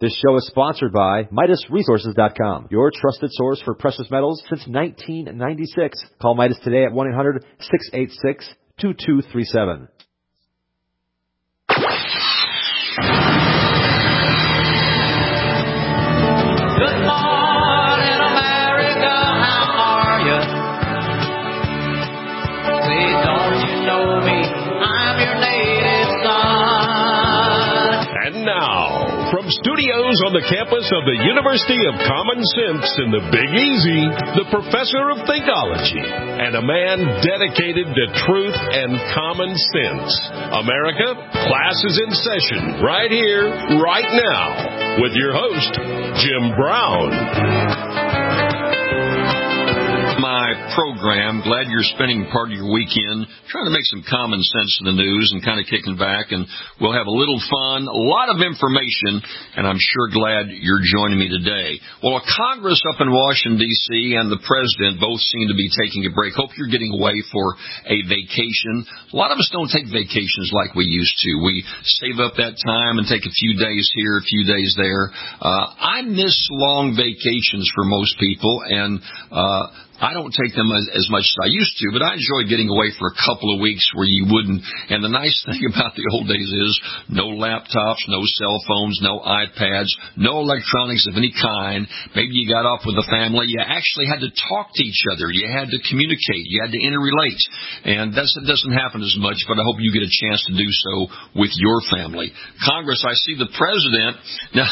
This show is sponsored by MidasResources.com, your trusted source for precious metals since 1996. Call Midas today at 1-800-686-2237. Good morning, America, how are you? Say, don't you know me? I'm your native son. And now, from studios on the campus of the University of Common Sense in the Big Easy, the professor of Thinkology, and a man dedicated to truth and common sense. America, class is in session right here, right now, with your host, Jim Brown. My program. Glad you're spending part of your weekend trying to make some common sense in the news and kind of kicking back, and we'll have a little fun, a lot of information, and I'm sure glad you're joining me today. Well, Congress up in Washington, D.C., and the President both seem to be taking a break. Hope you're getting away for a vacation. A lot of us don't take vacations like we used to. We save up that time and take a few days here, a few days there. I miss long vacations for most people, and I don't take them as much as I used to, but I enjoy getting away for a couple of weeks where you wouldn't. And the nice thing about the old days is no laptops, no cell phones, no iPads, no electronics of any kind. Maybe you got off with the family. You actually had to talk to each other. You had to communicate. You had to interrelate. And that doesn't happen as much, but I hope you get a chance to do so with your family. Congress, I see the President. Now,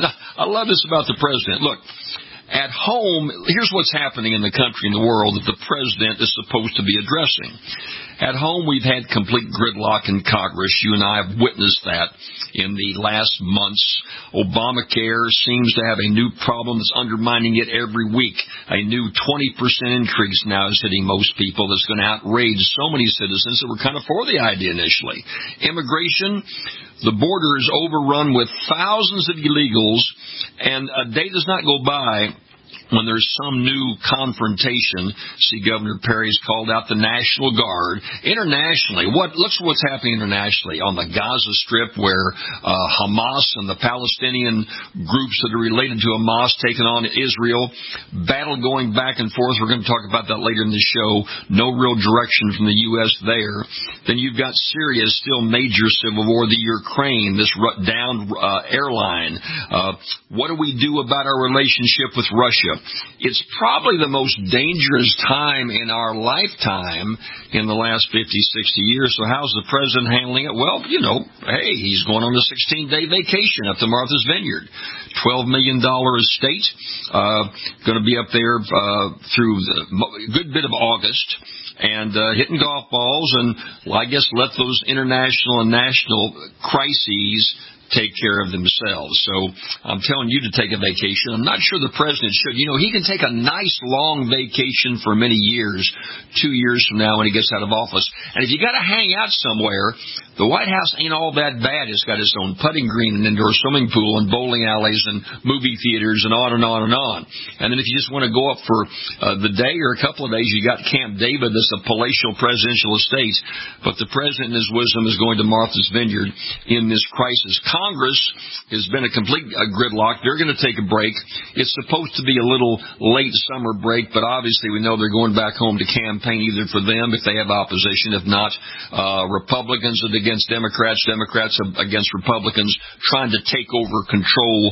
I love this about the President. Look. At home, here's what's happening in the country and the world that the President is supposed to be addressing. At home, we've had complete gridlock in Congress. You and I have witnessed that in the last months. Obamacare seems to have a new problem that's undermining it every week. A new 20% increase now is hitting most people that's going to outrage so many citizens that were kind of for the idea initially. Immigration, the border is overrun with thousands of illegals, and a day does not go by when there's some new confrontation. See, Governor Perry's called out the National Guard. Internationally, looks what's happening internationally on the Gaza Strip, where Hamas and the Palestinian groups that are related to Hamas taking on Israel. Battle going back and forth. We're going to talk about that later in the show. No real direction from the U.S. there. Then you've got Syria, still major civil war. The Ukraine, this downed airline. What do we do about our relationship with Russia? It's probably the most dangerous time in our lifetime in the last 50, 60 years. So how's the President handling it? Well, hey, he's going on a 16-day vacation up to Martha's Vineyard. $12 million estate, going to be up there through a good bit of August. And hitting golf balls and, I guess, let those international and national crises take care of themselves. So I'm telling you to take a vacation. I'm not sure the President should. He can take a nice long vacation for many years, 2 years from now when he gets out of office. And if you got to hang out somewhere, the White House ain't all that bad. It's got its own putting green and indoor swimming pool and bowling alleys and movie theaters and on and on and on. And then if you just want to go up for the day or a couple of days, you got Camp David. That's a palatial presidential estate. But the President in his wisdom is going to Martha's Vineyard in this crisis. Congress has been a complete gridlock. They're going to take a break. It's supposed to be a little late summer break, but obviously we know they're going back home to campaign either for them if they have opposition, if not Republicans against Democrats, Democrats against Republicans, trying to take over control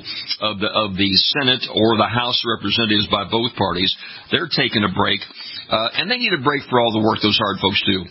of the Senate or the House of Representatives by both parties. They're taking a break, and they need a break for all the work those hard folks do.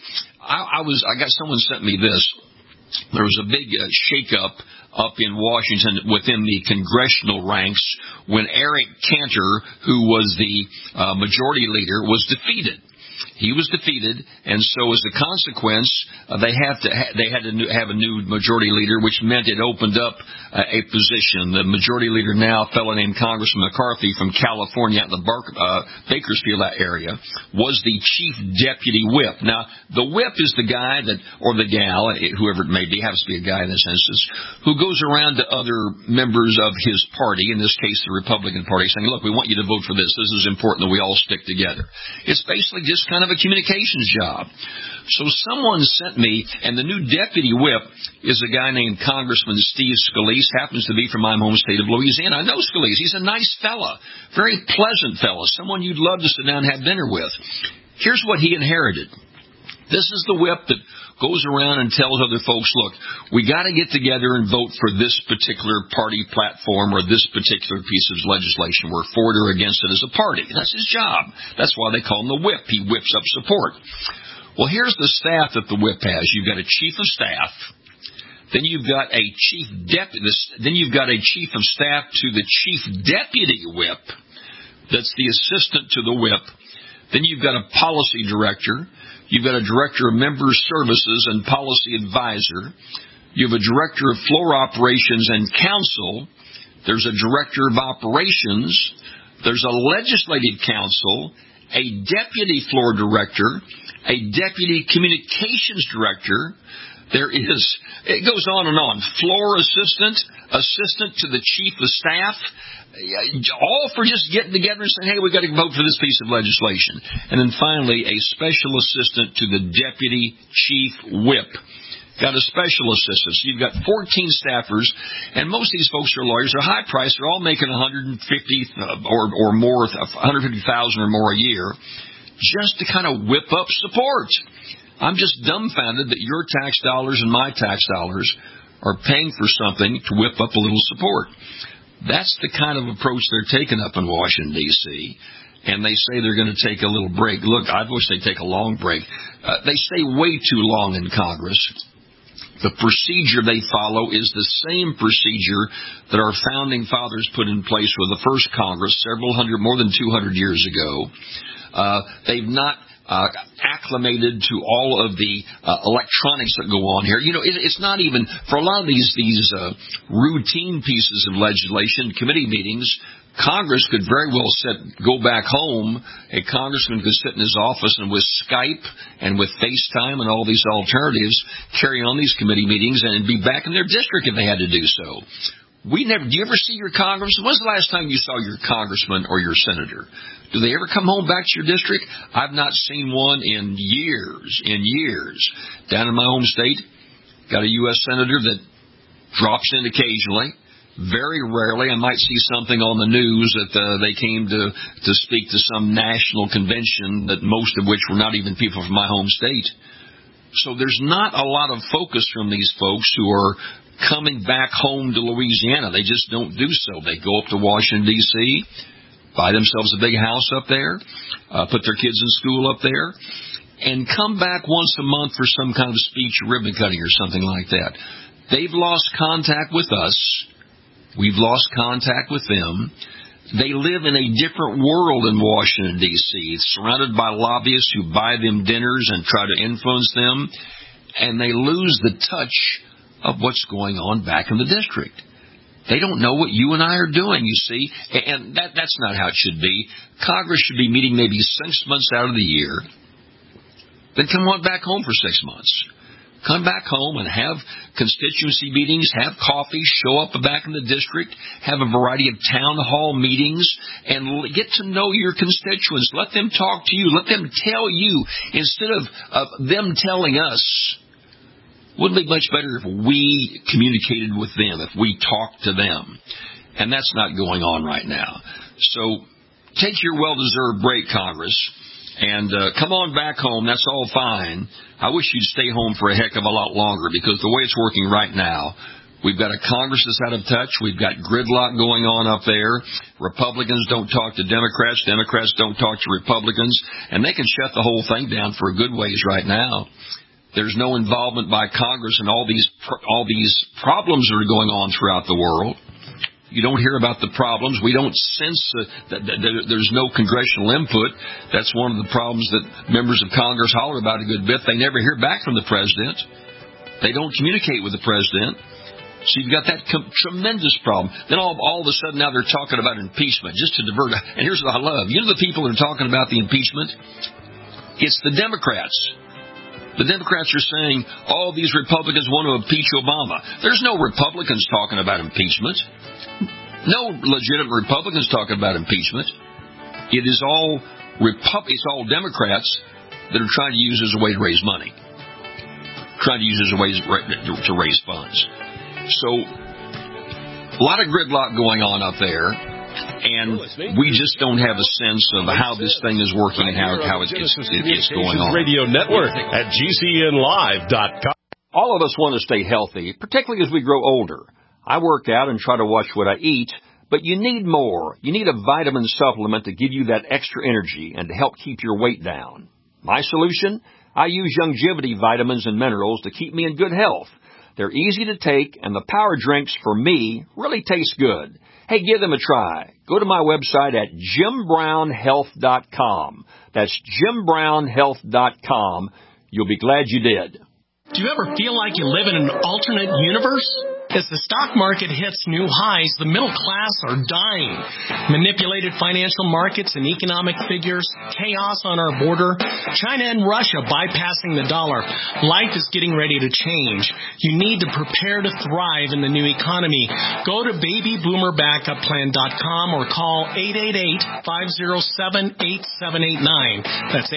I got someone sent me this. There was a big shakeup up in Washington within the congressional ranks when Eric Cantor, who was the majority leader, was defeated. He was defeated, and so as a consequence, they had to have a new majority leader, which meant it opened up a position. The majority leader now, a fellow named Congressman McCarthy from California, out in the Bakersfield area, was the chief deputy whip. Now, the whip is the guy or the gal, whoever it may be, happens to be a guy in this instance, who goes around to other members of his party, in this case the Republican Party, saying, look, we want you to vote for this. This is important that we all stick together. It's basically just kind of a communications job. So someone sent me, and the new deputy whip is a guy named Congressman Steve Scalise, happens to be from my home state of Louisiana. I know Scalise. He's a nice fella, very pleasant fella, someone you'd love to sit down and have dinner with. Here's what he inherited. This is the whip that goes around and tells other folks, look, we got to get together and vote for this particular party platform or this particular piece of legislation. We're for it or against it as a party. That's his job. That's why they call him the whip. He whips up support. Well, here's the staff that the whip has. You've got a chief of staff. Then you've got a chief deputy. Then you've got a chief of staff to the chief deputy whip. That's the assistant to the whip. Then you've got a policy director. You've got a director of member services and policy advisor. You have a director of floor operations and counsel. There's a director of operations. There's a legislative counsel, a deputy floor director, a deputy communications director. It goes on and on. Floor assistant, assistant to the chief of staff, all for just getting together and saying, hey, we've got to vote for this piece of legislation. And then finally, a special assistant to the deputy chief whip. Got a special assistant. So you've got 14 staffers, and most of these folks are lawyers. They're high priced. They're all making $150,000 or more a year, just to kind of whip up support. I'm just dumbfounded that your tax dollars and my tax dollars are paying for something to whip up a little support. That's the kind of approach they're taking up in Washington, D.C., and they say they're going to take a little break. Look, I wish they'd take a long break. They stay way too long in Congress. The procedure they follow is the same procedure that our founding fathers put in place for the first Congress more than 200 years ago. They've not acclimated to all of the electronics that go on here. You know, it's not even, for a lot of these routine pieces of legislation, committee meetings, Congress could very well go back home. A congressman could sit in his office and with Skype and with FaceTime and all these alternatives carry on these committee meetings and be back in their district if they had to do so. Do you ever see your congressman? When's the last time you saw your congressman or your senator? Do they ever come home back to your district? I've not seen one in years. Down in my home state, got a U.S. senator that drops in occasionally. Very rarely, I might see something on the news that they came to speak to some national convention, that most of which were not even people from my home state. So there's not a lot of focus from these folks who are coming back home to Louisiana. They just don't do so. They go up to Washington, D.C., buy themselves a big house up there, put their kids in school up there, and come back once a month for some kind of speech or ribbon cutting or something like that. They've lost contact with us. We've lost contact with them. They live in a different world in Washington, D.C., surrounded by lobbyists who buy them dinners and try to influence them, and they lose the touch of what's going on back in the district. They don't know what you and I are doing, you see, and that's not how it should be. Congress should be meeting maybe 6 months out of the year, then come on back home for 6 months. Come back home and have constituency meetings, have coffee, show up back in the district, have a variety of town hall meetings, and get to know your constituents. Let them talk to you. Let them tell you instead of them telling us. Wouldn't it be much better if we communicated with them, if we talked to them? And that's not going on right now. So take your well-deserved break, Congress, and come on back home. That's all fine. I wish you'd stay home for a heck of a lot longer, because the way it's working right now, we've got a Congress that's out of touch. We've got gridlock going on up there. Republicans don't talk to Democrats. Democrats don't talk to Republicans. And they can shut the whole thing down for a good ways right now. There's no involvement by Congress in all these problems that are going on throughout the world. You don't hear about the problems. We don't sense that there's no congressional input. That's one of the problems that members of Congress holler about a good bit. They never hear back from the president. They don't communicate with the president. So you've got that tremendous problem. Then all of a sudden now they're talking about impeachment, just to divert. And here's what I love. You know the people that are talking about the impeachment? It's the Democrats. The Democrats are saying all these Republicans want to impeach Obama. There's no Republicans talking about impeachment. No legitimate Republicans talking about impeachment. It is all Democrats that are trying to use as a way to raise money, trying to use as a way to raise funds. So a lot of gridlock going on up there, and we just don't have a sense of how this thing is working and how it gets going on. Radio Network at GCNlive.com. All of us want to stay healthy, particularly as we grow older. I work out and try to watch what I eat, but you need more. You need a vitamin supplement to give you that extra energy and to help keep your weight down. My solution? I use Youngevity vitamins and minerals to keep me in good health. They're easy to take, and the power drinks, for me, really taste good. Hey, give them a try. Go to my website at JimBrownHealth.com. That's JimBrownHealth.com. You'll be glad you did. Do you ever feel like you live in an alternate universe? As the stock market hits new highs, the middle class are dying. Manipulated financial markets and economic figures, chaos on our border, China and Russia bypassing the dollar. Life is getting ready to change. You need to prepare to thrive in the new economy. Go to babyboomerbackupPlan.com or call 888-507-8789. That's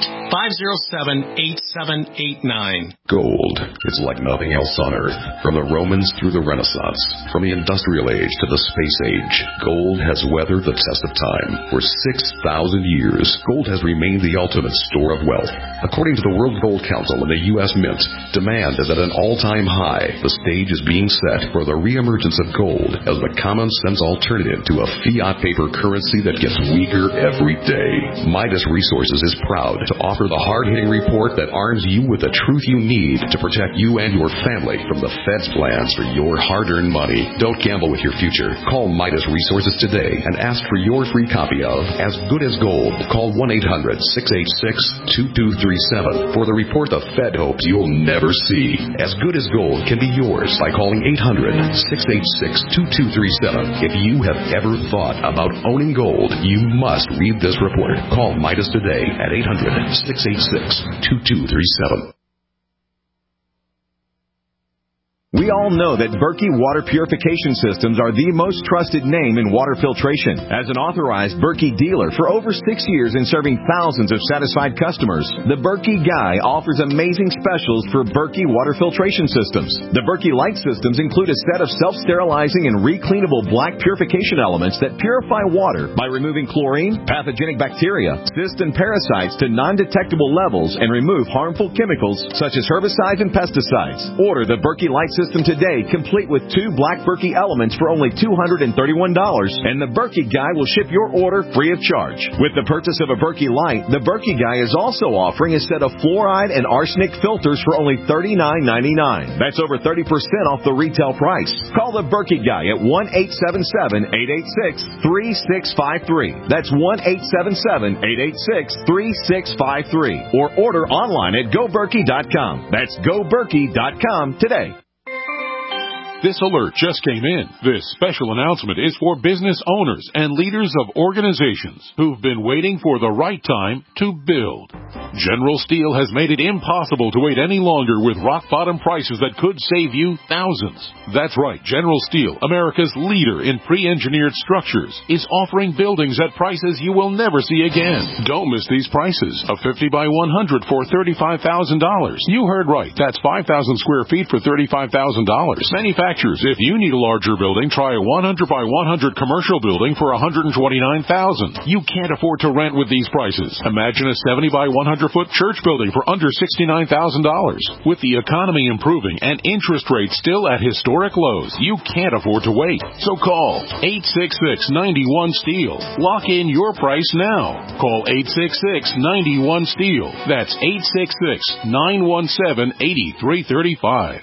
888-507-8789. Gold is like nothing else on Earth. From the Romans through the Renaissance, from the Industrial Age to the Space Age, gold has weathered the test of time. For 6,000 years, gold has remained the ultimate store of wealth. According to the World Gold Council and the U.S. Mint, demand is at an all-time high. The stage is being set for the reemergence of gold as the common-sense alternative to a fiat paper currency that gets weaker every day. Midas Resources is proud to offer the hard-hitting report that arms you with the truth you need to protect you and your family from the Fed's plans for your hard-earned money. Don't gamble with your future. Call Midas Resources today and ask for your free copy of As Good as Gold. Call 1-800-686-2237 for the report the Fed hopes you'll never see. As Good as Gold can be yours by calling 800-686-2237. If you have ever thought about owning gold, you must read this report. Call Midas today at 800-686-2237. We all know that Berkey Water Purification Systems are the most trusted name in water filtration. As an authorized Berkey dealer for over 6 years and serving thousands of satisfied customers, the Berkey Guy offers amazing specials for Berkey Water Filtration Systems. The Berkey Light Systems include a set of self-sterilizing and recleanable black purification elements that purify water by removing chlorine, pathogenic bacteria, cysts, and parasites to non-detectable levels and remove harmful chemicals such as herbicides and pesticides. Order the Berkey Light System today, complete with 2 black Berkey elements for only $231, and the Berkey Guy will ship your order free of charge. With the purchase of a Berkey Light, the Berkey Guy is also offering a set of fluoride and arsenic filters for only $39.99. That's over 30% off the retail price. Call the Berkey Guy at 1-877-886-3653. That's 1-877-886-3653. Or order online at GoBerkey.com. That's GoBerkey.com today. This alert just came in. This special announcement is for business owners and leaders of organizations who've been waiting for the right time to build. General Steel has made it impossible to wait any longer with rock-bottom prices that could save you thousands. That's right, General Steel, America's leader in pre-engineered structures, is offering buildings at prices you will never see again. Don't miss these prices. A 50 by 100 for $35,000. You heard right. That's 5,000 square feet for $35,000. Manufacturers, if you need a larger building, try a 100 by 100 commercial building for $129,000. You can't afford to rent with these prices. Imagine a 70 by 100 foot church building for under $69,000. With the economy improving and interest rates still at historic lows, you can't afford to wait. So call 866-91-STEEL. Lock in your price now. Call 866-91-STEEL. That's 866-917-8335.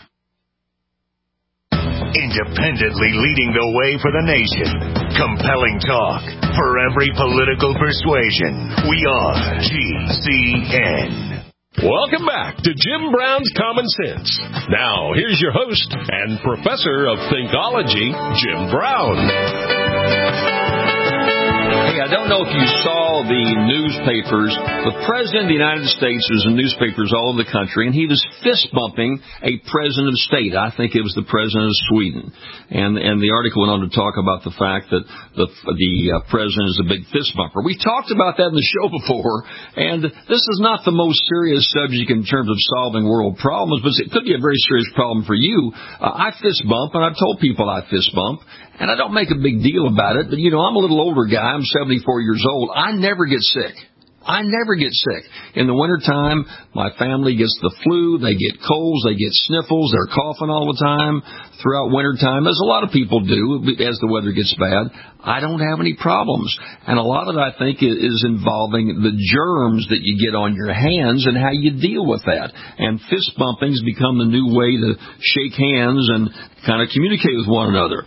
Independently leading the way for the nation. Compelling talk for every political persuasion. We are GCN. Welcome back to Jim Brown's Common Sense. Now, here's your host and professor of Thinkology, Jim Brown. Hey, I don't know if you saw saw the newspapers. The President of the United States was in newspapers all over the country, and he was fist-bumping a president of state. I think it was the President of Sweden. And the article went on to talk about the fact that the President is a big fist-bumper. We talked about that in the show before, and this is not the most serious subject in terms of solving world problems, but it could be a very serious problem for you. I fist-bump, and I've told people I fist-bump. And I don't make a big deal about it, but, I'm a little older guy. I'm 74 years old. I never get sick. I never get sick. In the wintertime, my family gets the flu. They get colds. They get sniffles. They're coughing all the time throughout wintertime, as a lot of people do as the weather gets bad. I don't have any problems. And a lot of it, I think, is involving the germs that you get on your hands and how you deal with that. And fist bumping's become the new way to shake hands and kind of communicate with one another.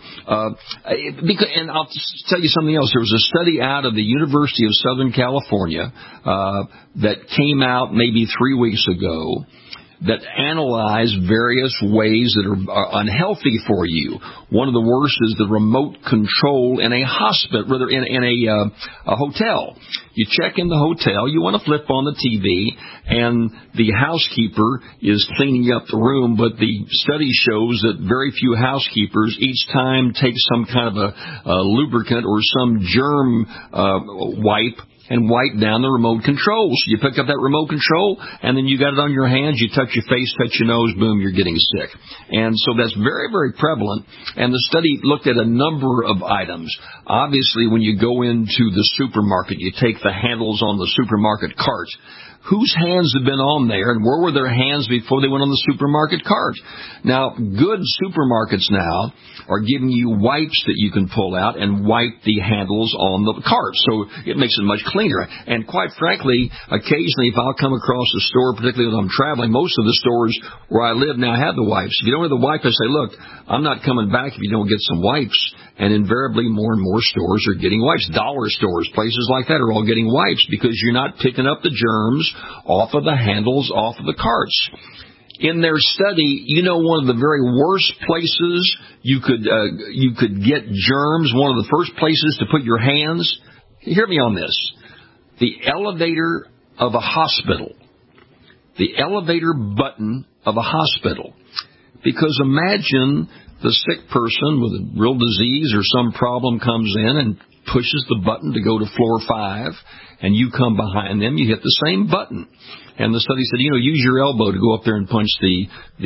And I'll tell you something else. There was a study out of the University of Southern California that came out maybe 3 weeks ago that analyze various ways that are unhealthy for you. One of the worst is the remote control in a hospital, rather in a hotel. You check in the hotel, you want to flip on the TV, and the housekeeper is cleaning up the room, but the study shows that very few housekeepers each time take some kind of a lubricant or some germ wipe and wipe down the remote control. So you pick up that remote control, and then you got it on your hands, you touch your face, touch your nose, boom, you're getting sick. And so that's very, very prevalent. And the study looked at a number of items. Obviously, when you go into the supermarket, you take the handles on the supermarket cart. Whose hands have been on there, and where were their hands before they went on the supermarket cart? Now, good supermarkets now are giving you wipes that you can pull out and wipe the handles on the cart, so it makes it much cleaner. And quite frankly, occasionally if I'll come across a store, particularly when I'm traveling, most of the stores where I live now have the wipes. If you don't have the wipe, I say, look, I'm not coming back if you don't get some wipes. And invariably, more and more stores are getting wipes. Dollar stores, places like that are all getting wipes because you're not picking up the germs off of the handles, off of the carts. In their study, one of the very worst places you could get germs, one of the first places to put your hands, hear me on this, the elevator of a hospital. The elevator button of a hospital. Because imagine the sick person with a real disease or some problem comes in and pushes the button to go to floor 5, and you come behind them, you hit the same button. And the study said, use your elbow to go up there and punch the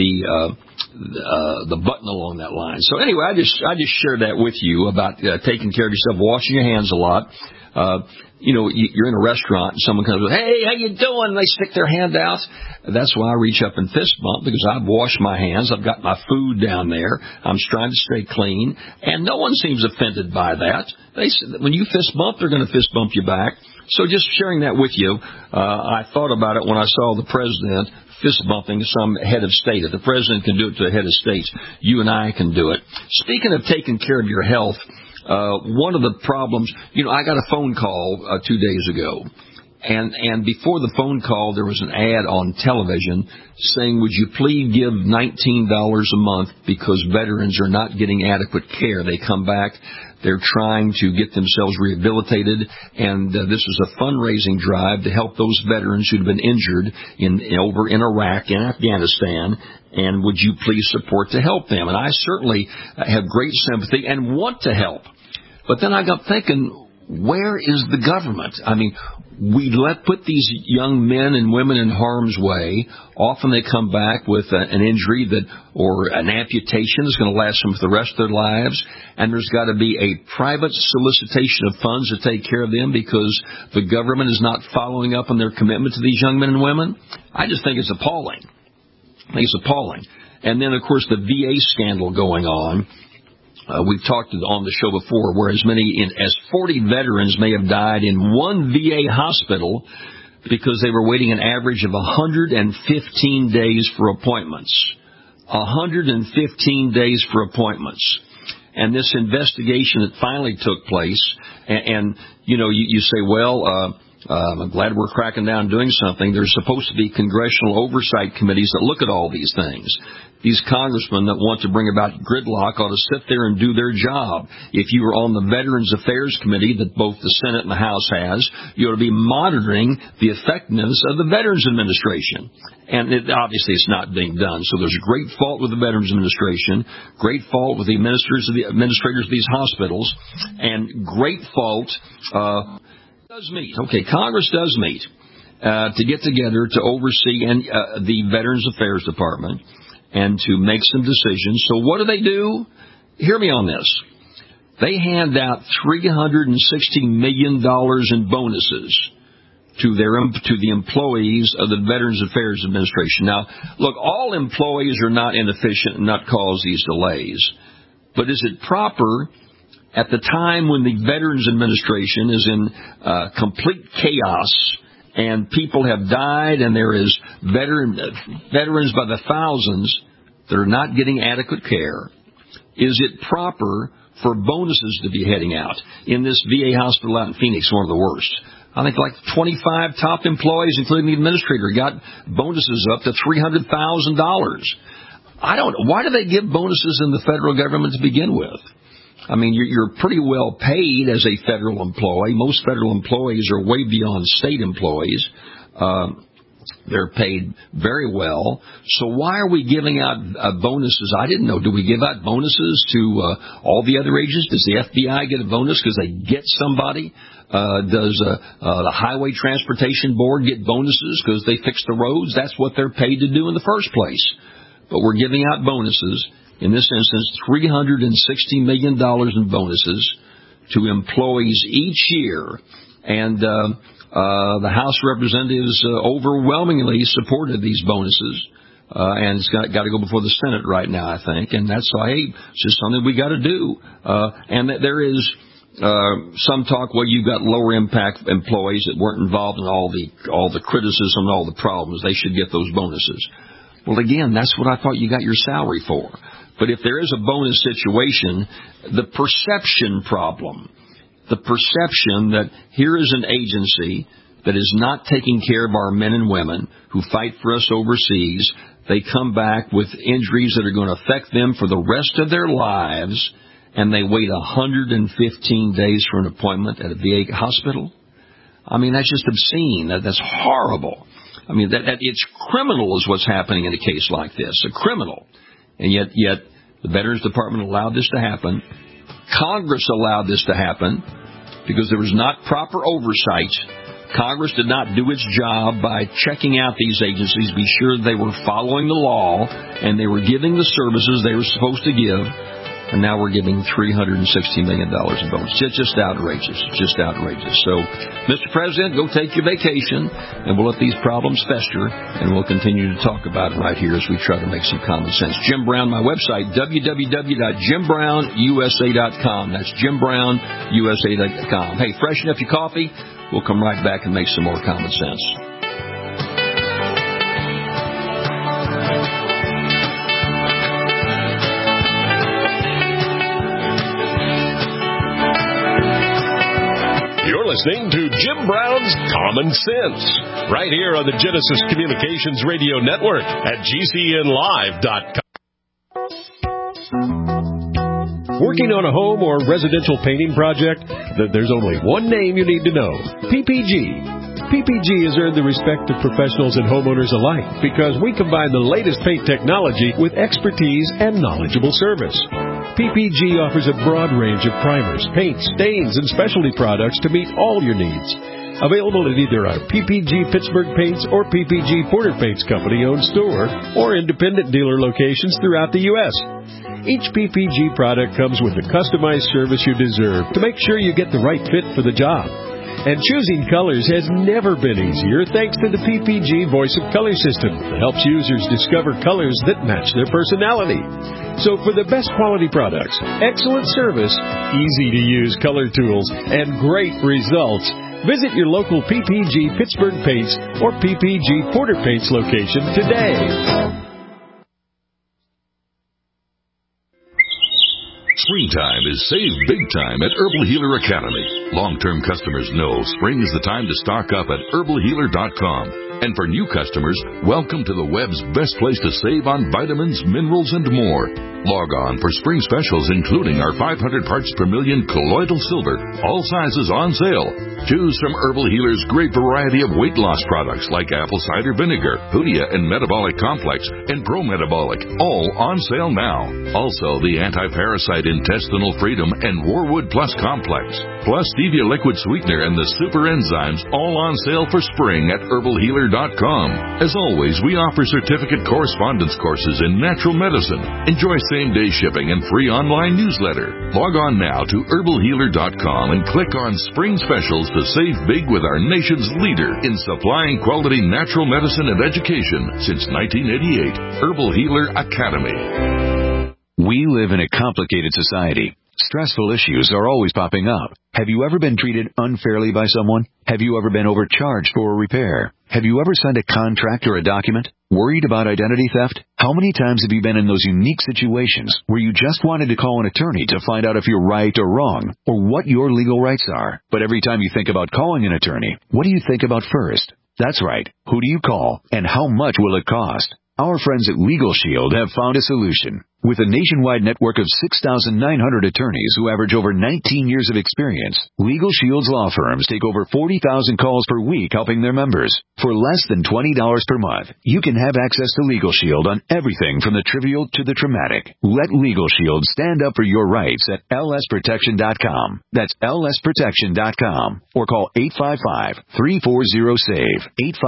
button along that line. So anyway, I just shared that with you about taking care of yourself, washing your hands a lot. You're in a restaurant and someone comes with, hey, how you doing? And they stick their hand out. That's why I reach up and fist bump, because I've washed my hands. I've got my food down there. I'm trying to stay clean. And no one seems offended by that. When you fist bump, they're going to fist bump you back. So just sharing that with you, I thought about it when I saw the president fist bumping some head of state. If the president can do it to a head of state, you and I can do it. Speaking of taking care of your health, one of the problems, I got a phone call 2 days ago. And before the phone call, there was an ad on television saying, would you please give $19 a month because veterans are not getting adequate care. They come back, they're trying to get themselves rehabilitated, and this was a fundraising drive to help those veterans who'd been injured over in Iraq and Afghanistan, and would you please support to help them? And I certainly have great sympathy and want to help. But then I got thinking, where is the government? I mean, we put these young men and women in harm's way. Often they come back with an injury or an amputation that's going to last them for the rest of their lives. And there's got to be a private solicitation of funds to take care of them because the government is not following up on their commitment to these young men and women. I just think it's appalling. And then, of course, the VA scandal going on. We've talked on the show before where as many as 40 veterans may have died in one VA hospital because they were waiting an average of 115 days for appointments. 115 days for appointments. And this investigation that finally took place, and you say, well, I'm glad we're cracking down and doing something. There's supposed to be congressional oversight committees that look at all these things. These congressmen that want to bring about gridlock ought to sit there and do their job. If you were on the Veterans Affairs Committee that both the Senate and the House has, you ought to be monitoring the effectiveness of the Veterans Administration. And obviously it's not being done. So there's great fault with the Veterans Administration, great fault with the administrators of these hospitals, and great fault does meet. Okay, Congress does meet to get together to oversee the Veterans Affairs Department and to make some decisions. So what do? Hear me on this. They hand out $360 million in bonuses to the employees of the Veterans Affairs Administration. Now, look, all employees are not inefficient and not cause these delays. But is it proper at the time when the Veterans Administration is in complete chaos and people have died and there is veterans by the thousands that are not getting adequate care, is it proper for bonuses to be heading out? In this VA hospital out in Phoenix, one of the worst, I think like 25 top employees, including the administrator, got bonuses up to $300,000. Why do they give bonuses in the federal government to begin with? I mean, you're pretty well paid as a federal employee. Most federal employees are way beyond state employees. They're paid very well. So why are we giving out bonuses? I didn't know. Do we give out bonuses to all the other agencies? Does the FBI get a bonus because they get somebody? Does the Highway Transportation Board get bonuses because they fix the roads? That's what they're paid to do in the first place. But we're giving out bonuses. In this instance, $360 million in bonuses to employees each year. And the House Representatives overwhelmingly supported these bonuses. And it's got to go before the Senate right now, I think. And that's it's just something we got to do. And that there is some talk, well, you've got lower impact employees that weren't involved in all the criticism and all the problems. They should get those bonuses. Well, again, that's what I thought you got your salary for. But if there is a bonus situation, the perception problem, the perception that here is an agency that is not taking care of our men and women who fight for us overseas, they come back with injuries that are going to affect them for the rest of their lives, and they wait 115 days for an appointment at a VA hospital? I mean, that's just obscene. That's horrible. I mean, it's criminal is what's happening in a case like this, a criminal. And yet the Veterans Department allowed this to happen. Congress allowed this to happen because there was not proper oversight. Congress did not do its job by checking out these agencies, be sure they were following the law and they were giving the services they were supposed to give. And now we're giving $360 million in bonus. It's just outrageous. Just outrageous. So, Mr. President, go take your vacation, and we'll let these problems fester, and we'll continue to talk about it right here as we try to make some common sense. Jim Brown, my website, www.JimBrownUSA.com. That's JimBrownUSA.com. Hey, freshen up your coffee. We'll come right back and make some more common sense. You're listening to Jim Brown's Common Sense, right here on the Genesis Communications Radio Network at GCNlive.com. Working on a home or residential painting project? There's only one name you need to know: PPG. PPG has earned the respect of professionals and homeowners alike because we combine the latest paint technology with expertise and knowledgeable service. PPG offers a broad range of primers, paints, stains, and specialty products to meet all your needs. Available at either our PPG Pittsburgh Paints or PPG Porter Paints Company-owned store or independent dealer locations throughout the U.S. Each PPG product comes with the customized service you deserve to make sure you get the right fit for the job. And choosing colors has never been easier thanks to the PPG Voice of Color system that helps users discover colors that match their personality. So for the best quality products, excellent service, easy-to-use color tools, and great results, visit your local PPG Pittsburgh Paints or PPG Porter Paints location today. Springtime is save big time at Herbal Healer Academy. Long-term customers know spring is the time to stock up at herbalhealer.com. And for new customers, welcome to the web's best place to save on vitamins, minerals, and more. Log on for spring specials, including our 500 parts per million colloidal silver, all sizes on sale. Choose from Herbal Healer's great variety of weight loss products like apple cider vinegar, Hoodia and Metabolic Complex, and Pro Metabolic, all on sale now. Also, the anti-parasite intestinal freedom and Warwood Plus Complex, plus Stevia liquid sweetener and the super enzymes, all on sale for spring at herbalhealer.com. As always, we offer certificate correspondence courses in natural medicine. Enjoy same-day shipping and free online newsletter. Log on now to herbalhealer.com and click on Spring Specials to save big with our nation's leader in supplying quality natural medicine and education since 1988, Herbal Healer Academy. We live in a complicated society. Stressful issues are always popping up. Have you ever been treated unfairly by someone? Have you ever been overcharged for a repair? Have you ever signed a contract or a document? Worried about identity theft? How many times have you been in those unique situations where you just wanted to call an attorney to find out if you're right or wrong, or what your legal rights are? But every time you think about calling an attorney, what do you think about first? That's right. Who do you call, and how much will it cost? Our friends at Legal Shield have found a solution. With a nationwide network of 6,900 attorneys who average over 19 years of experience, Legal Shield's law firms take over 40,000 calls per week helping their members. For less than $20 per month, you can have access to Legal Shield on everything from the trivial to the traumatic. Let Legal Shield stand up for your rights at lsprotection.com. That's lsprotection.com. Or call 855-340-SAVE.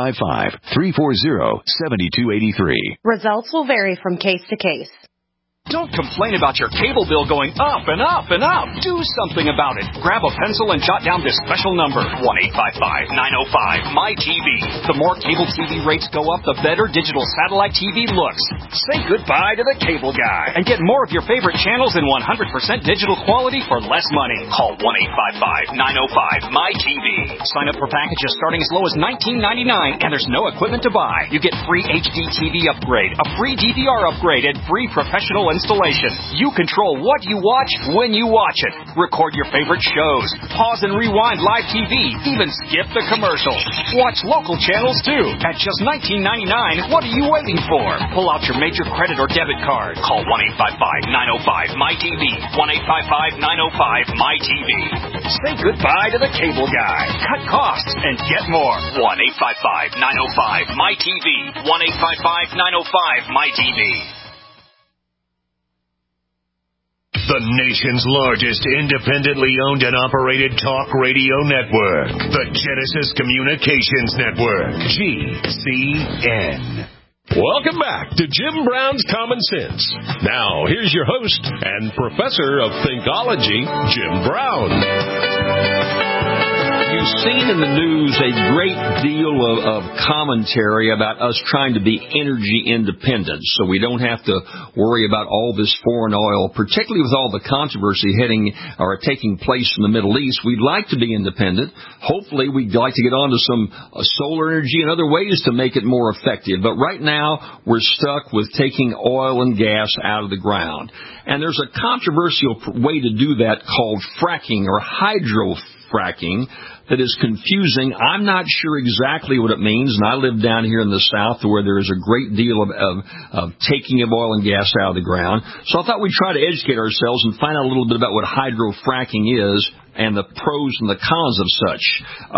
855-340-7283. Results will vary from case to case. Don't complain about your cable bill going up and up and up. Do something about it. Grab a pencil and jot down this special number, 1-855-905-MY-TV. The more cable TV rates go up, the better digital satellite TV looks. Say goodbye to the cable guy and get more of your favorite channels in 100% digital quality for less money. Call 1-855-905-MY-TV. Sign up for packages starting as low as $19.99, and there's no equipment to buy. You get free HD TV upgrade, a free DVR upgrade, and free professional installation. You control what you watch when you watch it. Record your favorite shows. Pause and rewind live TV. Even skip the commercials. Watch local channels too. At just $19.99, what are you waiting for? Pull out your major credit or debit card. Call 1-855-905-MY-TV. 1-855-905-MY-TV. Say goodbye to the cable guy. Cut costs and get more. 1-855-905-MY-TV. 1-855-905-MY-TV. The nation's largest independently owned and operated talk radio network. The Genesis Communications Network. GCN. Welcome back to Jim Brown's Common Sense. Now, here's your host and professor of Thinkology, Jim Brown. You've seen in the news a great deal of commentary about us trying to be energy independent so we don't have to worry about all this foreign oil, particularly with all the controversy taking place in the Middle East. We'd like to be independent. Hopefully, we'd like to get onto some solar energy and other ways to make it more effective. But right now, we're stuck with taking oil and gas out of the ground. And there's a controversial way to do that called fracking or hydrofracking that is confusing. I'm not sure exactly what it means, and I live down here in the South where there is a great deal of taking of oil and gas out of the ground. So I thought we'd try to educate ourselves and find out a little bit about what hydrofracking is and the pros and the cons of such.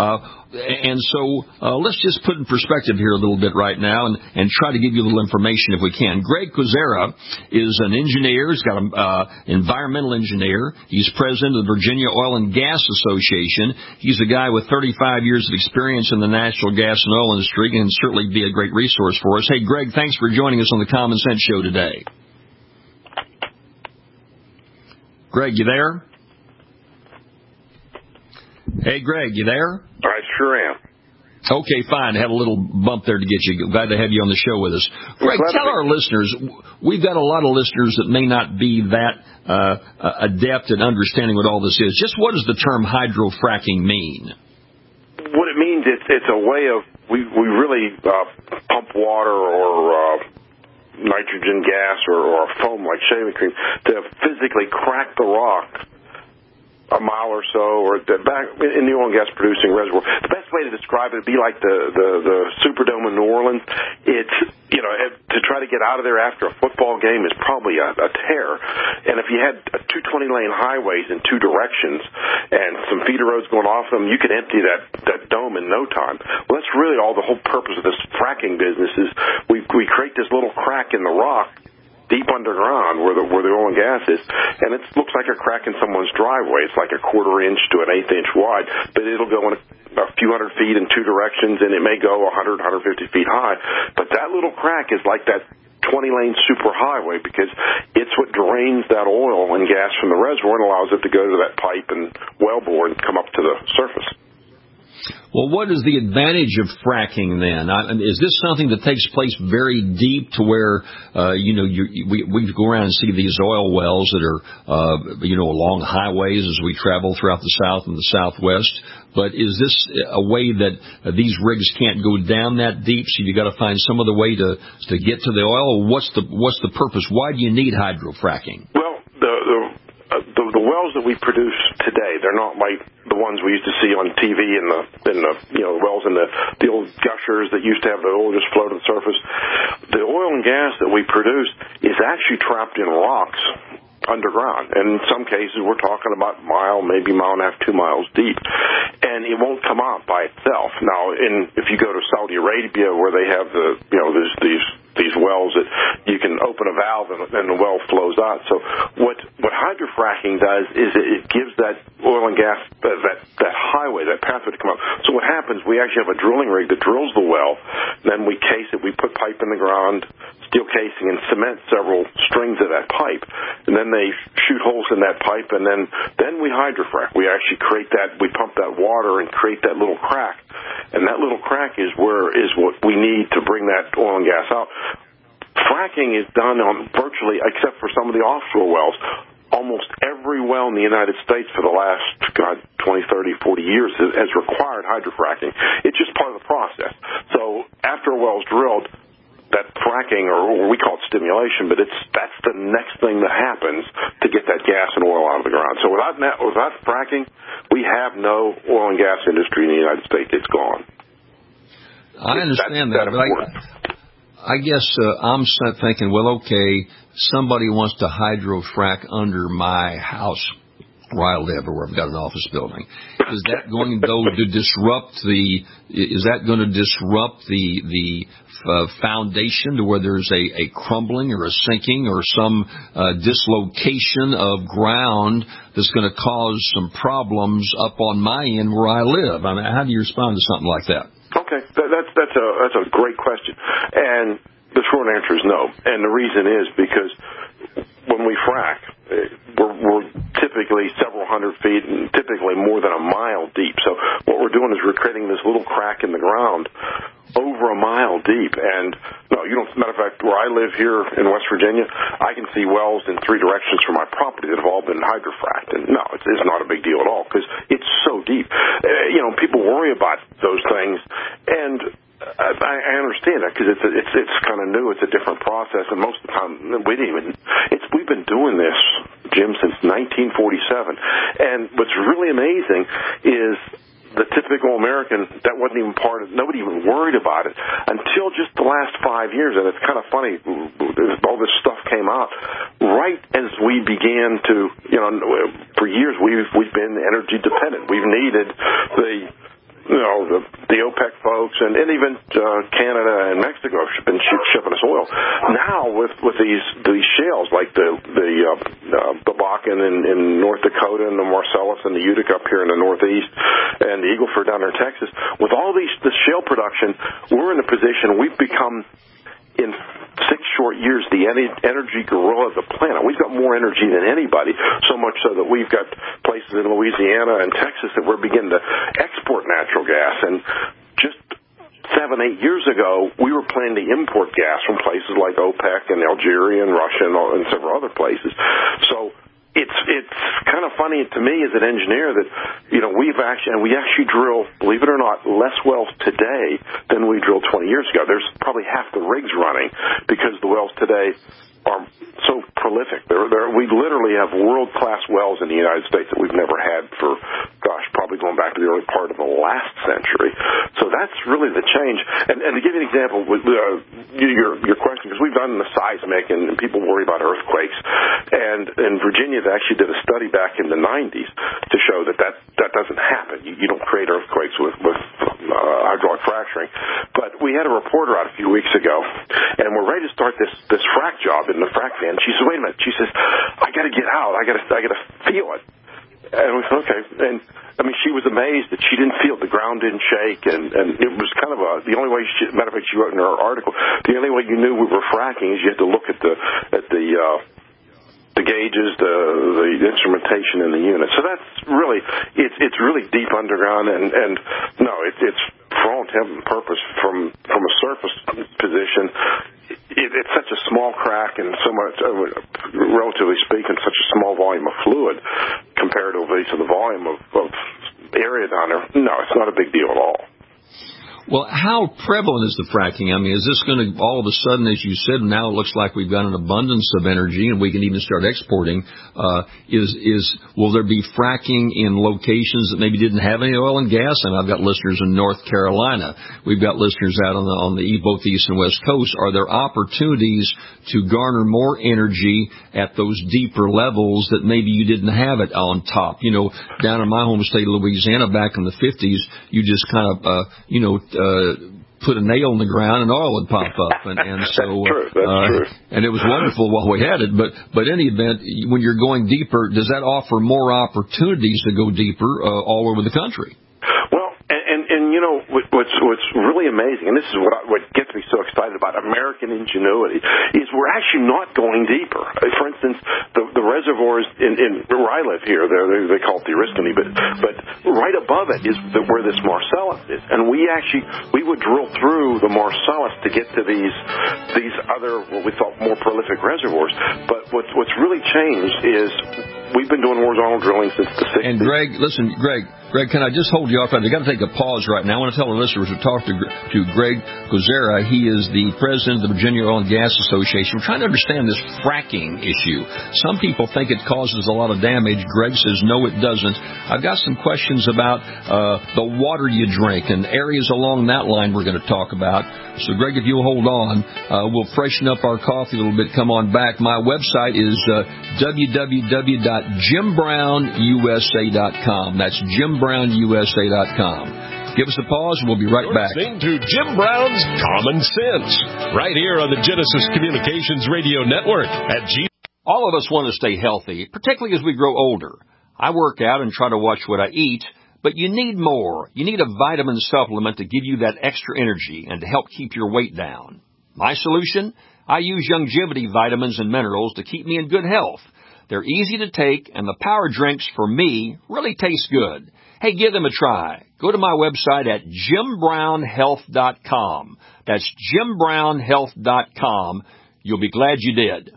Let's just put in perspective here a little bit right now and try to give you a little information if we can. Greg Kozera is an engineer. He's got an environmental engineer. He's president of the Virginia Oil and Gas Association. He's a guy with 35 years of experience in the natural gas and oil industry and certainly be a great resource for us. Hey, Greg, thanks for joining us on the Common Sense Show today. Greg, you there? Hey, Greg, you there? I sure am. Okay, fine. Had a little bump there to get you. Glad to have you on the show with us. Greg, tell our listeners, we've got a lot of listeners that may not be that adept at understanding what all this is. Just what does the term hydrofracking mean? What it means, it's a way of, we really pump water or nitrogen gas or a foam like shaving cream to physically crack the rock a mile or so, or back in the oil and gas producing reservoir. The best way to describe it would be like the Superdome in New Orleans. It's, to try to get out of there after a football game is probably a terror. And if you had 2 20-lane highways in 2 directions and some feeder roads going off them, you could empty that dome in no time. Well, that's really all the whole purpose of this fracking business is we create this little crack in the rock deep underground where the oil and gas is, and it looks like a crack in someone's driveway. It's like a 1/4 inch to an 1/8 inch wide, but it'll go in a few hundred feet in 2 directions, and it may go 100, 150 feet high. But that little crack is like that 20-lane superhighway because it's what drains that oil and gas from the reservoir and allows it to go to that pipe and wellbore and come up to the surface. Well, what is the advantage of fracking then? Is this something that takes place very deep to where, we go around and see these oil wells that are, along highways as we travel throughout the South and the Southwest? But is this a way that these rigs can't go down that deep, so you got to find some other way to get to the oil? Or what's the purpose? Why do you need hydrofracking? Well, the wells that we produce today, they're not like the ones we used to see on TV and the wells in the old gushers that used to have the oil just float to the surface. The oil and gas that we produce is actually trapped in rocks underground, and in some cases we're talking about maybe mile and a half, 2 miles deep, and it won't come out by itself. Now, if you go to Saudi Arabia where they have these wells that you can open a valve and the well flows out. So what hydrofracking does is it gives that oil and gas that highway, that pathway to come up. So what happens? We actually have a drilling rig that drills the well, then we case it. We put pipe in the ground, steel casing, and cement several strings of that pipe, and then they shoot holes in that pipe, and then we hydrofrac. We actually create that. We pump that water and create that little crack, and that little crack is what we need to bring that oil and gas out. Fracking is done on virtually, except for some of the offshore wells, almost every well in the United States for the last, 20, 30, 40 years has required hydrofracking. It's just part of the process. So after a well's drilled, that fracking, or we call it stimulation, but that's the next thing that happens to get that gas and oil out of the ground. So without fracking, we have no oil and gas industry in the United States. It's gone. I understand that, but I guess I'm thinking, well, okay, somebody wants to hydrofrac under my house where I live or where I've got an office building. Is that going to disrupt the foundation to where there's a crumbling or a sinking or some dislocation of ground that's going to cause some problems up on my end where I live? I mean, how do you respond to something like that? Okay, that's a great question, and the short answer is no. And the reason is because when we frack, we're typically several hundred feet and typically more than a mile deep. So what we're doing is we're creating this little crack in the ground over a mile deep. And matter of fact, where I live here in West Virginia, I can see wells in 3 directions from my property that have all been hydrofracked. And no, it's not a big deal at all because it's so deep. People worry about those things, and I understand that because it's kind of new. It's a different process, and most of the time we've been doing this, Jim, since 1947. And what's really amazing is the typical American, that wasn't even nobody even worried about it until just the last 5 years. And it's kind of funny, all this stuff came out right as we began to, for years we've been energy dependent. We've needed the OPEC folks and even Canada and Mexico have been shipping us oil. Now with these shales like the Bakken in North Dakota and the Marcellus and the Utica up here in the Northeast and the Eagle Ford down there in Texas, with all this shale production, we're in a position we've become, in 6 short years, the energy gorilla of the planet. We've got more energy than anybody, so much so that we've got places in Louisiana and Texas that we're beginning to export natural gas. And just 7-8 years ago, we were planning to import gas from places like OPEC and Algeria and Russia and several other places. So it's kind of funny to me as an engineer that, we've we've actually drill, believe it or not, less wells today than we drilled 20 years ago. There's probably half the rigs running because the wells today are so prolific. We literally have world-class wells in the United States that we've never had for, probably going back to the early part of the last century. So that's really the change. And to give you an example with your question, because we've done the seismic and people worry about earthquakes, and in Virginia they actually did a study back in the 90s to show that doesn't happen. You don't create earthquakes with hydraulic fracturing. But we had a reporter out a few weeks ago, and we're ready to start this frac job in the frac van. She says, "Wait a minute." She says, "I got to get out. I got to feel it." And we said, "Okay." And I mean, she was amazed that she didn't feel it. The ground didn't shake, and it was kind of the only way. Matter of fact, she wrote in her article, the only way you knew we were fracking is you had to look at the gauges, the instrumentation in the unit. So that's really it's really deep underground, and no, it's for all intent and purpose from a surface position. It's such a small crack and so much, relatively speaking, such a small volume of fluid comparatively to the volume of area down there. No, it's not a big deal at all. Well, how prevalent is the fracking? I mean, is this going to, all of a sudden, as you said, now it looks like we've got an abundance of energy and we can even start exporting. Will there be fracking in locations that maybe didn't have any oil and gas? And I've got listeners in North Carolina. We've got listeners out on both the East and West Coast. Are there opportunities to garner more energy at those deeper levels that maybe you didn't have it on top? You know, down in my home state of Louisiana back in the 50s, you just kind of, put a nail in the ground and oil would pop up, and so that's true. And it was wonderful while we had it. But in any event, when you're going deeper, does that offer more opportunities to go deeper all over the country? Well, and you know what's really amazing, and this is what gets me so excited about American ingenuity, is we're actually not going deeper. For instance, the reservoirs in where I live here, they call it the Oriskany, but right above it is where this Marcellus is, and we would drill through the Marcellus to get to these other what we thought more prolific reservoirs. But what's really changed is we've been doing horizontal drilling since the 60s. And Greg, can I just hold you off? I've got to take a pause right now. I want to tell our listeners to talk to Greg Kozera. He is the president of the Virginia Oil and Gas Association. We're trying to understand this fracking issue. Some people think it causes a lot of damage. Greg says, no, it doesn't. I've got some questions about the water you drink and areas along that line we're going to talk about. So, Greg, if you'll hold on, we'll freshen up our coffee a little bit. Come on back. My website is www.jimbrownUSA.com. That's jimbrownUSA.com. Give us a pause, and we'll be right back. Listening to Jim Brown's Common Sense, right here on the Genesis Communications Radio Network at G. All of us want to stay healthy, particularly as we grow older. I work out and try to watch what I eat, but you need more. You need a vitamin supplement to give you that extra energy and to help keep your weight down. My solution? I use Youngevity vitamins and minerals to keep me in good health. They're easy to take, and the power drinks, for me, really taste good. Hey, give them a try. Go to my website at jimbrownhealth.com. That's jimbrownhealth.com. You'll be glad you did.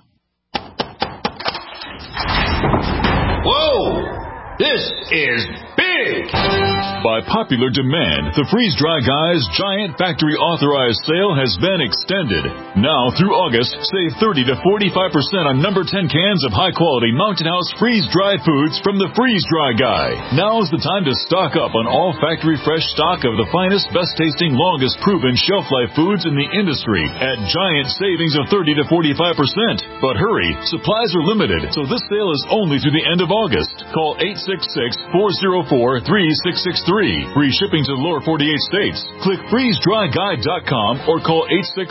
Whoa! This is big! By popular demand, the Freeze Dry Guy's giant factory authorized sale has been extended. Now through August, save 30 to 45% on number 10 cans of high quality Mountain House freeze dried foods from the Freeze Dry Guy. Now's the time to stock up on all factory fresh stock of the finest, best tasting, longest proven shelf life foods in the industry at giant savings of 30 to 45%. But hurry, supplies are limited, so this sale is only through the end of August. Call 866-404-3663. Free shipping to the lower 48 states. Click freezedryguide.com or call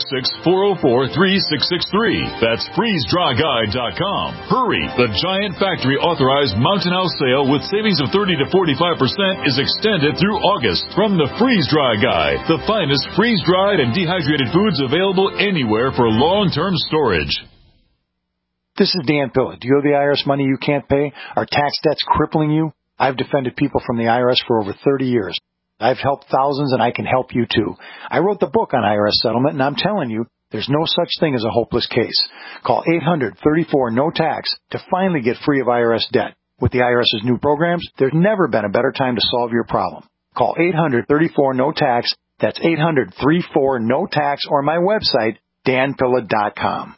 866-404-3663. That's freezedryguide.com. Hurry! The giant factory authorized Mountain House sale with savings of 30 to 45% is extended through August from the Freeze Dry Guy, the finest freeze-dried and dehydrated foods available anywhere for long-term storage. This is Dan Pilla. Do you owe the IRS money you can't pay? Are tax debts crippling you? I've defended people from the IRS for over 30 years. I've helped thousands, and I can help you too. I wrote the book on IRS settlement, and I'm telling you, there's no such thing as a hopeless case. Call 800-34-NO-TAX to finally get free of IRS debt. With the IRS's new programs, there's never been a better time to solve your problem. Call 800-34-NO-TAX. That's 800-34-NO-TAX, or my website, danpilla.com.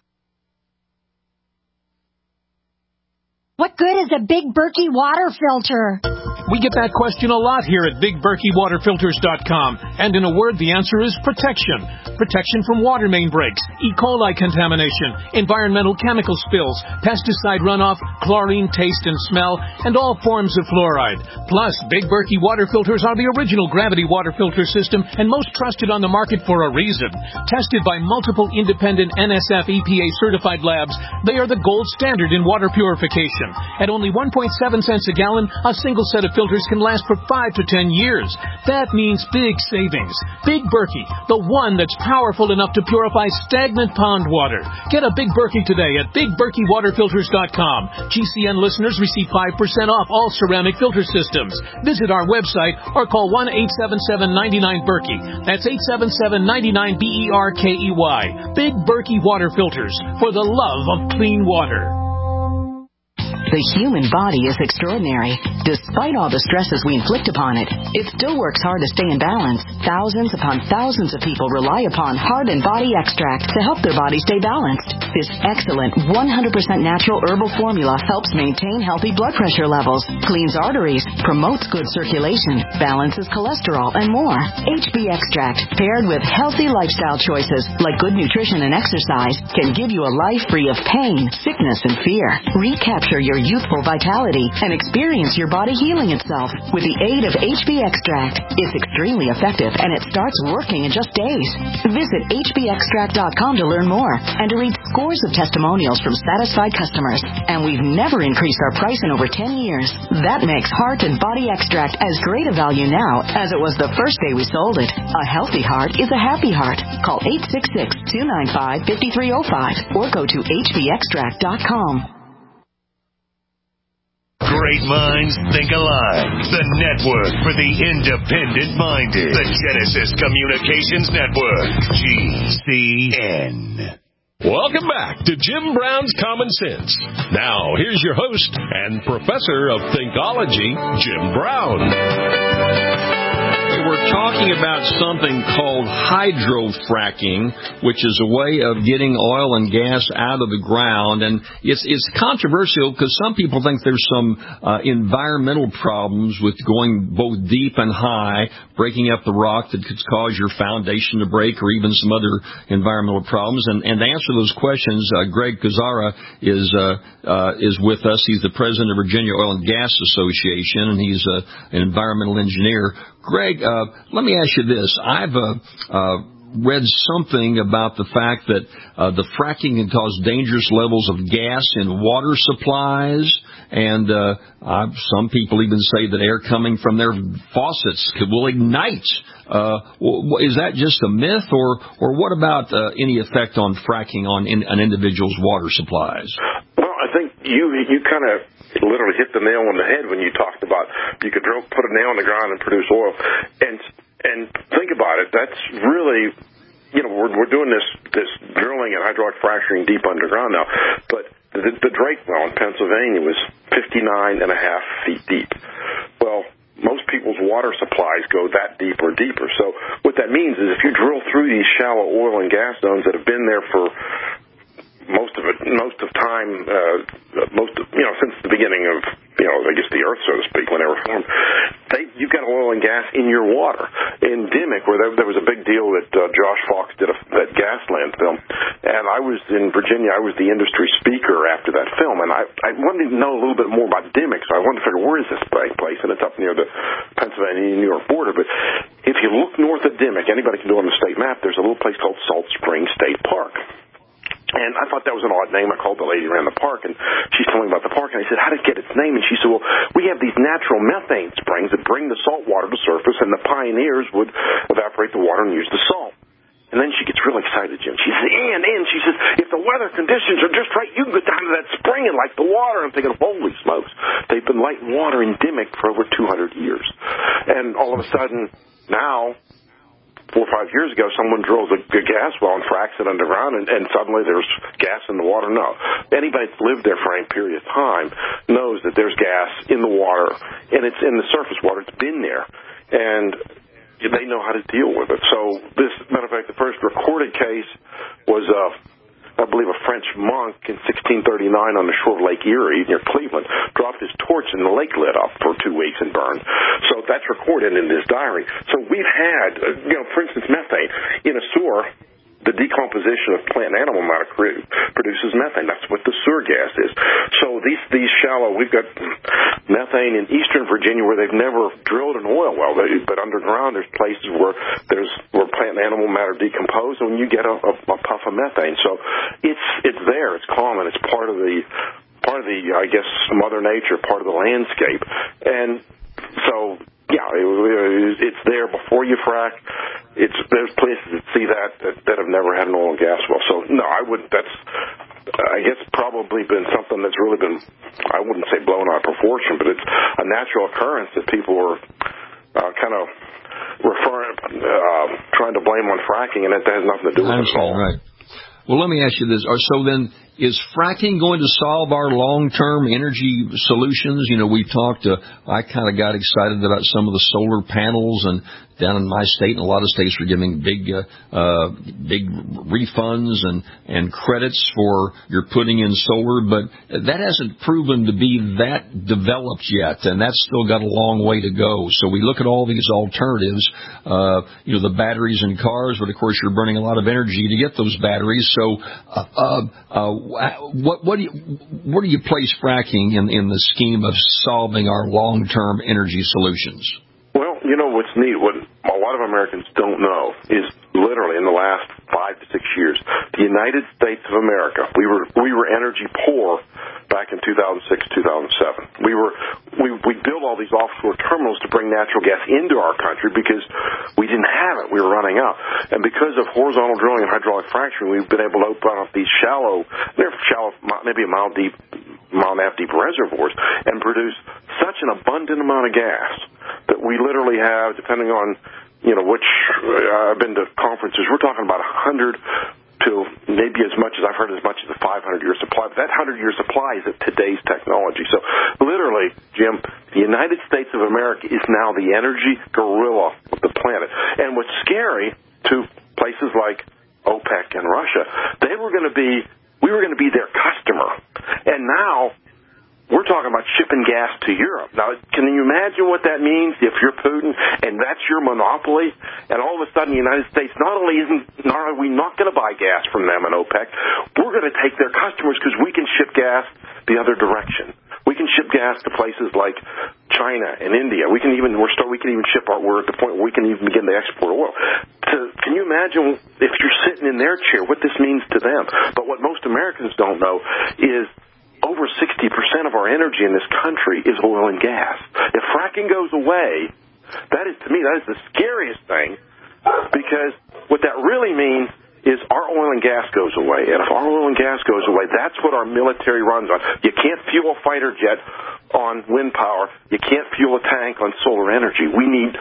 What good is a Big Berkey water filter? We get that question a lot here at BigBerkeyWaterFilters.com. And in a word, the answer is protection. Protection from water main breaks, E. coli contamination, environmental chemical spills, pesticide runoff, chlorine taste and smell, and all forms of fluoride. Plus, Big Berkey water filters are the original gravity water filter system and most trusted on the market for a reason. Tested by multiple independent NSF EPA certified labs, they are the gold standard in water purification. At only 1.7 cents a gallon, a single set of filters can last for 5 to 10 years. That means big savings. Big Berkey, the one that's powerful enough to purify stagnant pond water. Get a Big Berkey today at BigBerkeyWaterFilters.com. GCN listeners receive 5% off all ceramic filter systems. Visit our website or call 1-877-99-BERKEY. That's 877-99-BERKEY. Big Berkey Water Filters, for the love of clean water. The human body is extraordinary. Despite all the stresses we inflict upon it, it still works hard to stay in balance. Thousands upon thousands of people rely upon Heart and Body Extract to help their body stay balanced. This excellent 100% natural herbal formula helps maintain healthy blood pressure levels, cleans arteries, promotes good circulation, balances cholesterol, and more. HB Extract, paired with healthy lifestyle choices like good nutrition and exercise, can give you a life free of pain, sickness, and fear. Recapture your youthful vitality and experience your body healing itself with the aid of HB Extract. It's extremely effective and it starts working in just days. Visit hbextract.com to learn more and to read scores of testimonials from satisfied customers. And we've never increased our price in over 10 years. That makes Heart and Body Extract as great a value now as it was the first day we sold it. A healthy heart is a happy heart. Call 866-295-5305 or go to hbextract.com. Great minds think alike. The network for the independent-minded. The Genesis Communications Network. GCN. Welcome back to Jim Brown's Common Sense. Now, here's your host and professor of Thinkology, Jim Brown. We're talking about something called hydrofracking, which is a way of getting oil and gas out of the ground. And it's controversial because some people think there's some environmental problems with going both deep and high, breaking up the rock that could cause your foundation to break, or even some other environmental problems. And to answer those questions, Greg Kozara is with us. He's the president of Virginia Oil and Gas Association, and he's an environmental engineer. Greg, let me ask you this. I've read something about the fact that the fracking can cause dangerous levels of gas in water supplies, and some people even say that air coming from their faucets will ignite. Is that just a myth, or what about any effect on fracking on an individual's water supplies? Well, I think you kind of literally hit the nail on the head when you talked about you could put a nail in the ground and produce oil. And think about it. That's really, we're doing this drilling and hydraulic fracturing deep underground now. But the Drake well in Pennsylvania was 59.5 feet deep. Well, most people's water supplies go that deep or deeper. So what that means is if you drill through these shallow oil and gas zones that have been there for most of time, since the beginning of, I guess the earth, so to speak, when they were formed, you've got oil and gas in your water. In Dimock, where there was a big deal that Josh Fox did that Gasland film, and I was in Virginia. I was the industry speaker after that film, and I wanted to know a little bit more about Dimock, so I wanted to figure where is this place, and it's up near the Pennsylvania-New York border. But if you look north of Dimock, anybody can do it on the state map, there's a little place called Salt Spring State Park. And I thought that was an odd name. I called the lady around the park, and she's telling me about the park. And I said, how did it get its name? And she said, well, we have these natural methane springs that bring the salt water to surface, and the pioneers would evaporate the water and use the salt. And then she gets really excited, Jim. She says, and she says, if the weather conditions are just right, you can go down to that spring and light the water. I'm thinking, holy smokes. They've been lighting water in Dimock for over 200 years. And all of a sudden, now, 4 or 5 years ago, someone drills a gas well and fracks it underground, and suddenly there's gas in the water. No. Anybody that's lived there for any period of time knows that there's gas in the water, and it's in the surface water. It's been there, and they know how to deal with it. So this, matter of fact, the first recorded case was I believe a French monk in 1639 on the shore of Lake Erie near Cleveland dropped his torch and the lake lit up for 2 weeks and burned. So that's recorded in this diary. So we've had, for instance, methane in a sewer. The decomposition of plant and animal matter produces methane. That's what the sewer gas is. So these shallow, we've got methane in eastern Virginia where they've never drilled an oil well, but underground there's places where plant and animal matter decompose, and you get a puff of methane. So it's there. It's common. It's part of the I guess Mother Nature, part of the landscape, and so. Yeah, it's there before you frack. There's places that see that have never had an oil and gas well. So no, I wouldn't. That's I guess probably been something that's really been, I wouldn't say blown out of proportion, but it's a natural occurrence that people are kind of trying to blame on fracking, and that has nothing to do with it at all. Right. Well, let me ask you this. So then, is fracking going to solve our long-term energy solutions? We talked, I kind of got excited about some of the solar panels, and down in my state and a lot of states are giving big refunds and credits for your putting in solar, but that hasn't proven to be that developed yet, and that's still got a long way to go. So we look at all these alternatives, the batteries in cars, but of course you're burning a lot of energy to get those batteries. So where do you place fracking in the scheme of solving our long-term energy solutions? Well, what's neat, what a lot of Americans don't know is literally in the last 5 to 6 years, the United States of America, we were energy poor back in 2006, 2007. We built all these offshore terminals to bring natural gas into our country because we didn't have it. We were running out. And because of horizontal drilling and hydraulic fracturing, we've been able to open up these shallow, maybe a mile and a half deep reservoirs and produce such an abundant amount of gas that we literally have, depending on, which I've been to conferences, we're talking about 100 to maybe as much as I've heard as much as a 500-year supply. But that 100-year supply is of today's technology. So literally, Jim, the United States of America is now the energy gorilla of the planet. And what's scary to places like OPEC and Russia, we were going to be their customer. And now we're talking about shipping gas to Europe. Now, can you imagine what that means if you're Putin and that's your monopoly? And all of a sudden, the United States not only are we not going to buy gas from them and OPEC, we're going to take their customers because we can ship gas the other direction. We can ship gas to places like China and India. We're at the point where we can even begin to export oil. Can you imagine if you're sitting in their chair, what this means to them? But what most Americans don't know is over 60% of our energy in this country is oil and gas. If fracking goes away, that is the scariest thing, because what that really means is our oil and gas goes away. And if our oil and gas goes away, that's what our military runs on. You can't fuel a fighter jet on wind power. You can't fuel a tank on solar energy. We need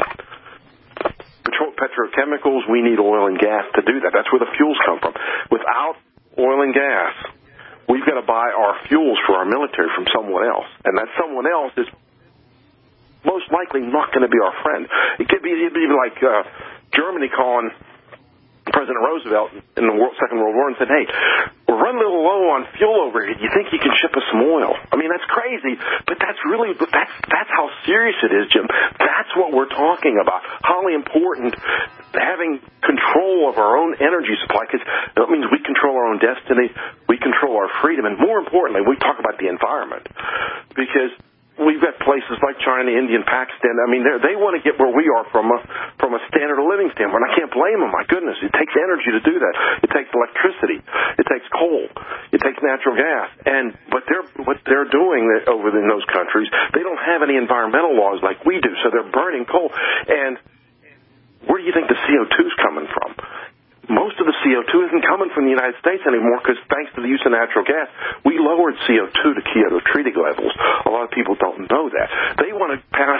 petrochemicals. We need oil and gas to do that. That's where the fuels come from. Without oil and gas, we've got to buy our fuels for our military from someone else. And that someone else is most likely not going to be our friend. It'd be like Germany calling President Roosevelt in the Second World War and said, "Hey, we're running a little low on fuel over here. Do you think you can ship us some oil?" I mean, that's crazy, but that's how serious it is, Jim. That's what we're talking about. How important having control of our own energy supply, because that means we control our own destiny, we control our freedom, and more importantly, we talk about the environment, because we've got places like China, India, and Pakistan. I mean, they want to get where we are from a standard of living standpoint. I can't blame them. My goodness, it takes energy to do that. It takes electricity. It takes coal. It takes natural gas. And what they're doing over in those countries, they don't have any environmental laws like we do, so they're burning coal. And where do you think the CO2 is coming from? Most of the CO2 isn't coming from the United States anymore because thanks to the use of natural gas, we lowered CO2 to Kyoto Treaty levels. A lot of people don't know that. They want to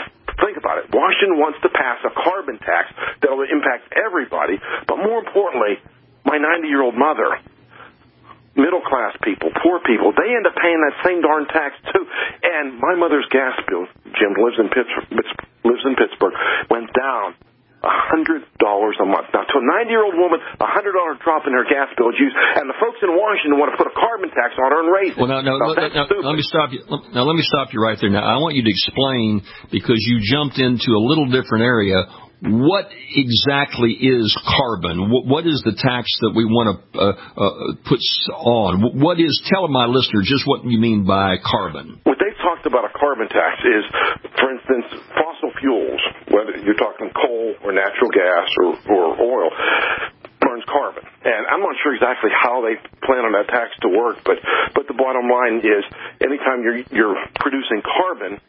think about it. Washington wants to pass a carbon tax that will impact everybody, but more importantly, my 90-year-old mother, middle-class people, poor people, they end up paying that same darn tax, too. And my mother's gas bill, Jim lives in Pittsburgh, went down $100 a month. Now, to a 90-year-old woman, a $100 drop in her gas bill is used, and the folks in Washington want to put a carbon tax on her and raise it. Well, let me stop you. Now, let me stop you right there. Now, I want you to explain, because you jumped into a little different area, what exactly is carbon? What is the tax that we want to put on? Tell my listener just what you mean by carbon. What they've talked about a carbon tax is, for instance, fossil fuels, whether you're talking coal or natural gas or oil, burns carbon. And I'm not sure exactly how they plan on that tax to work, but the bottom line is anytime you're producing carbon,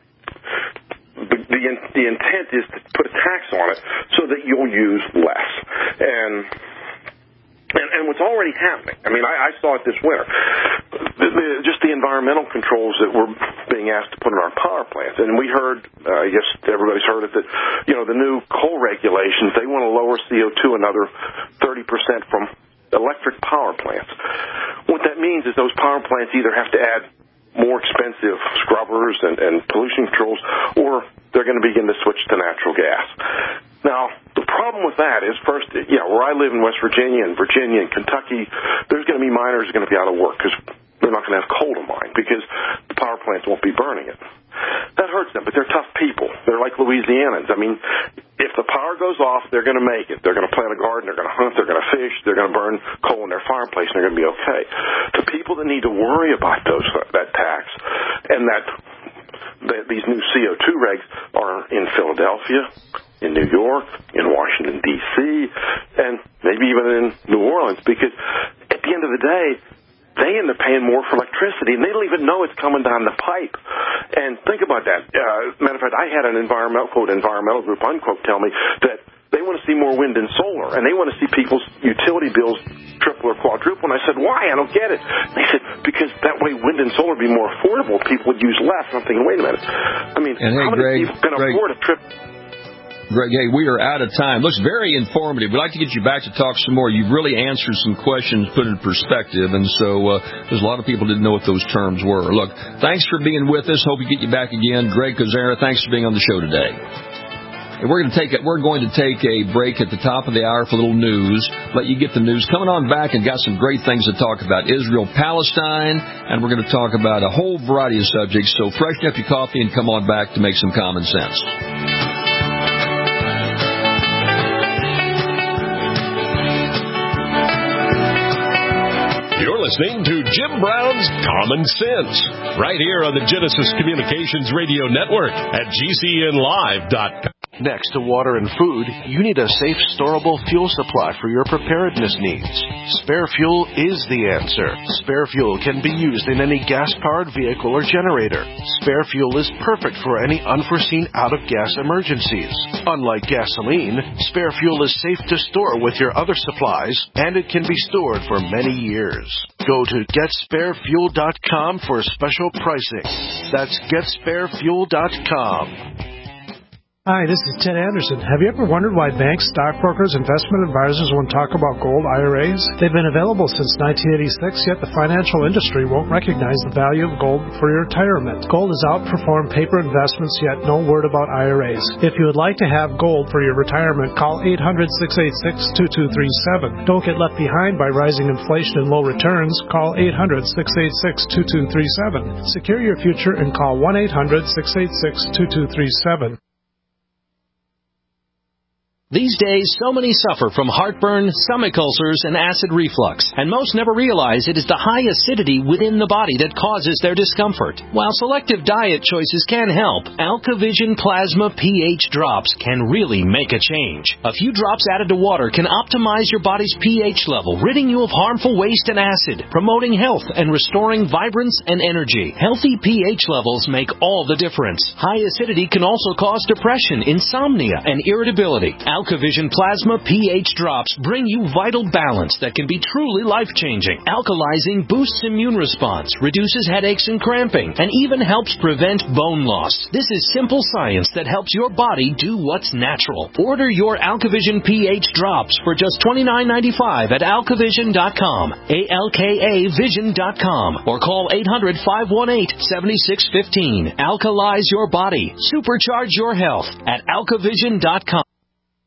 the intent is to put a tax on it so that you'll use less. And what's already happening, I mean, I saw it this winter, just the environmental controls that we're being asked to put in our power plants. And we heard, I guess everybody's heard it, that, the new coal regulations, they want to lower CO2 another 30% from electric power plants. What that means is those power plants either have to add more expensive scrubbers and pollution controls, or they're going to begin to switch to natural gas. Now, the problem with that is, first, where I live in West Virginia and Kentucky, there's going to be miners who are going to be out of work because they're not going to have coal to mine because the power plants won't be burning it. That hurts them, but they're tough people. They're like Louisianans. I mean, if the power goes off, they're going to make it. They're going to plant a garden, they're going to hunt, they're going to fish, they're going to burn coal in their fireplace, and they're going to be okay. The people that need to worry about that tax and these new CO2 regs are in Philadelphia, in New York, in Washington, D.C., and maybe even in New Orleans, because at the end of the day, they end up paying more for electricity, and they don't even know it's coming down the pipe. And think about that. Matter of fact, I had an environmental group, unquote, tell me that they want to see more wind and solar, and they want to see people's utility bills triple or quadruple. And I said, why? I don't get it. They said, because that way wind and solar would be more affordable. People would use less. And I'm thinking, wait a minute. I mean, how many people can afford a trip? Greg, hey, we are out of time. Looks very informative. We'd like to get you back to talk some more. You've really answered some questions, put in perspective, and so there's a lot of people didn't know what those terms were. Look, thanks for being with us. Hope we get you back again. Greg Kozera, thanks for being on the show today. And we're going to take a break at the top of the hour for a little news. Let you get the news. Coming on back and got some great things to talk about. Israel, Palestine, and we're going to talk about a whole variety of subjects. So freshen up your coffee and come on back to make some common sense. Listening to Jim Brown's Common Sense right here on the Genesis Communications Radio Network at GCNlive.com. Next to water and food, you need a safe, storable fuel supply for your preparedness needs. Spare Fuel is the answer. Spare Fuel can be used in any gas-powered vehicle or generator. Spare Fuel is perfect for any unforeseen out-of-gas emergencies. Unlike gasoline, Spare Fuel is safe to store with your other supplies, and it can be stored for many years. Go to GetSpareFuel.com for special pricing. That's GetSpareFuel.com. Hi, this is Ted Anderson. Have you ever wondered why banks, stockbrokers, investment advisors won't talk about gold IRAs? They've been available since 1986, yet the financial industry won't recognize the value of gold for your retirement. Gold has outperformed paper investments, yet no word about IRAs. If you would like to have gold for your retirement, call 800-686-2237. Don't get left behind by rising inflation and low returns. Call 800-686-2237. Secure your future and call 1-800-686-2237. These days, so many suffer from heartburn, stomach ulcers, and acid reflux, and most never realize it is the high acidity within the body that causes their discomfort. While selective diet choices can help, AlkaVision Plasma pH drops can really make a change. A few drops added to water can optimize your body's pH level, ridding you of harmful waste and acid, promoting health and restoring vibrance and energy. Healthy pH levels make all the difference. High acidity can also cause depression, insomnia, and irritability. AlkaVision Plasma pH Drops bring you vital balance that can be truly life-changing. Alkalizing boosts immune response, reduces headaches and cramping, and even helps prevent bone loss. This is simple science that helps your body do what's natural. Order your AlkaVision pH Drops for just $29.95 at alkavision.com, ALKAvision.com, or call 800-518-7615. Alkalize your body. Supercharge your health at alkavision.com.